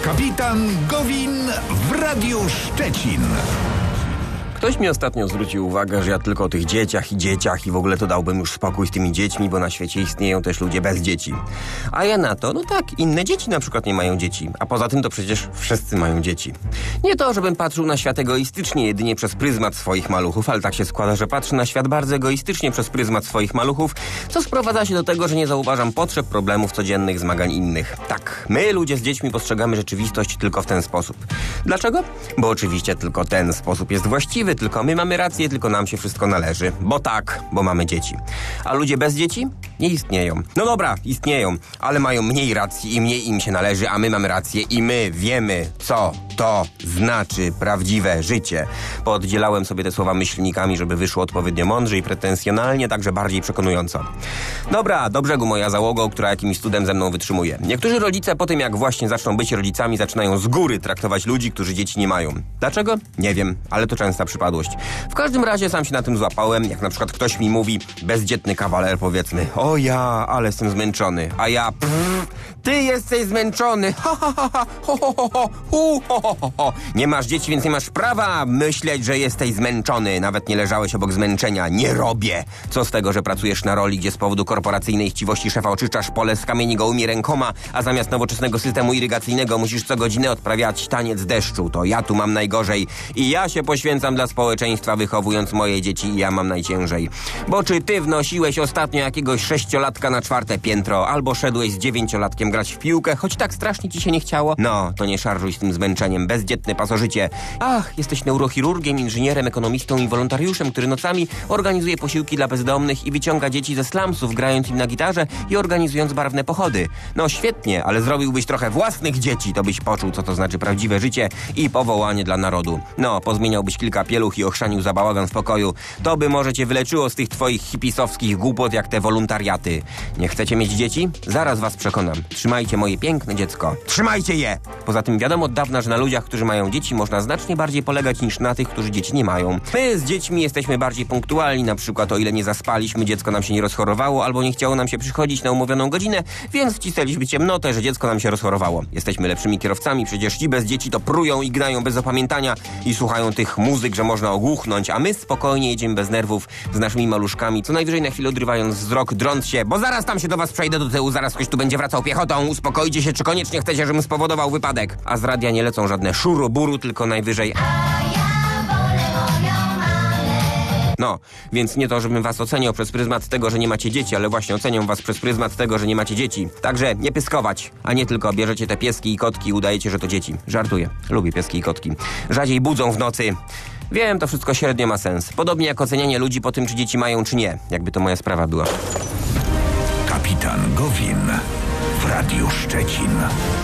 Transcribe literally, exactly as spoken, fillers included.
Kapitan Gowin w Radiu Szczecin. Ktoś mi ostatnio zwrócił uwagę, że ja tylko o tych dzieciach i dzieciach i w ogóle to dałbym już spokój z tymi dziećmi, bo na świecie istnieją też ludzie bez dzieci. A ja na to, no tak, inne dzieci na przykład nie mają dzieci, a poza tym to przecież wszyscy mają dzieci. Nie to, żebym patrzył na świat egoistycznie, jedynie przez pryzmat swoich maluchów, ale tak się składa, że patrzę na świat bardzo egoistycznie przez pryzmat swoich maluchów, co sprowadza się do tego, że nie zauważam potrzeb, problemów, codziennych zmagań innych. Tak, my ludzie z dziećmi postrzegamy rzeczywistość tylko w ten sposób. Dlaczego? Bo oczywiście tylko ten sposób jest właściwy, tylko my mamy rację, tylko nam się wszystko należy. Bo tak, bo mamy dzieci. A ludzie bez dzieci nie istnieją. No dobra, istnieją, ale mają mniej racji i mniej im się należy, a my mamy rację i my wiemy, co to znaczy prawdziwe życie. Pooddzielałem sobie te słowa myślnikami, żeby wyszło odpowiednio mądrze i pretensjonalnie, także bardziej przekonująco. Dobra, do brzegu moja załogo, która jakimś cudem ze mną wytrzymuje. Niektórzy rodzice po tym, jak właśnie zaczną być rodzicami, zaczynają z góry traktować ludzi, którzy dzieci nie mają. Dlaczego? Nie wiem, ale to częsta przypadłość. W każdym razie sam się na tym złapałem, jak na przykład ktoś mi mówi, bezdzietny kawaler powiedzmy, o ja, ale jestem zmęczony, a ja, pff, ty jesteś zmęczony, ha, ha, ha, ha, ho, ho, ho, ho, hu, ho, ho, ho, ho. Nie masz dzieci, więc nie masz prawa myśleć, że jesteś zmęczony, nawet nie leżałeś obok zmęczenia, nie robię. Co z tego, że pracujesz na roli, gdzie z powodu korporacyjnej chciwości szefa oczyszczasz pole z kamieni gołymi rękoma, a zamiast nowoczesnego systemu irygacyjnego musisz co godzinę odprawiać taniec deszczu, to ja tu mam najgorzej i ja się poświęcam dla społeczeństwa, wychowując moje dzieci i ja mam najciężej. Bo czy ty wnosiłeś ostatnio jakiegoś sześciolatka na czwarte piętro, albo szedłeś z dziewięciolatkiem grać w piłkę, choć tak strasznie ci się nie chciało? No, to nie szarżuj z tym zmęczeniem, bezdzietny pasożycie. Ach, jesteś neurochirurgiem, inżynierem, ekonomistą i wolontariuszem, który nocami organizuje posiłki dla bezdomnych i wyciąga dzieci ze slumsów, grając im na gitarze i organizując barwne pochody. No świetnie, ale zrobiłbyś trochę własnych dzieci, to byś poczuł, co to znaczy prawdziwe życie i powołanie dla narodu. No, pozmieniałbyś kilka pieluch i ochrzanił za bałagan w pokoju. To by może cię wyleczyło z tych twoich hipisowskich głupot jak te woluntariaty. Nie chcecie mieć dzieci? Zaraz was przekonam. Trzymajcie moje piękne dziecko. Trzymajcie je! Poza tym wiadomo od dawna, że na ludziach, którzy mają dzieci, można znacznie bardziej polegać niż na tych, którzy dzieci nie mają. My z dziećmi jesteśmy bardziej punktualni, na przykład o ile nie zaspaliśmy, dziecko nam się nie rozchorowało, albo nie chciało nam się przychodzić na umówioną godzinę, więc wcisnęliśmy ciemnotę, że dziecko nam się rozchorowało. Jesteśmy lepszymi kierowcami, przecież ci bez dzieci to prują i gnają bez opamiętania i słuchają tych muzyk, że można ogłuchnąć, a my spokojnie jedziemy bez nerwów z naszymi maluszkami, co najwyżej na chwilę odrywając wzrok, drąc się, bo zaraz tam się do was przejdę do tyłu, zaraz ktoś tu będzie wracał piechotą, uspokojcie się, czy koniecznie chcecie, żebym spowodował wypadek. A z radia nie lecą żadne szuruburu, tylko najwyżej... No, więc nie to, żebym was oceniał przez pryzmat tego, że nie macie dzieci, ale właśnie oceniam was przez pryzmat tego, że nie macie dzieci. Także nie pyskować, a nie tylko bierzecie te pieski i kotki i udajecie, że to dzieci. Żartuję, lubię pieski i kotki. Rzadziej budzą w nocy. Wiem, to wszystko średnio ma sens. Podobnie jak ocenianie ludzi po tym, czy dzieci mają, czy nie. Jakby to moja sprawa była. Kapitan Gowin w Radiu Szczecin.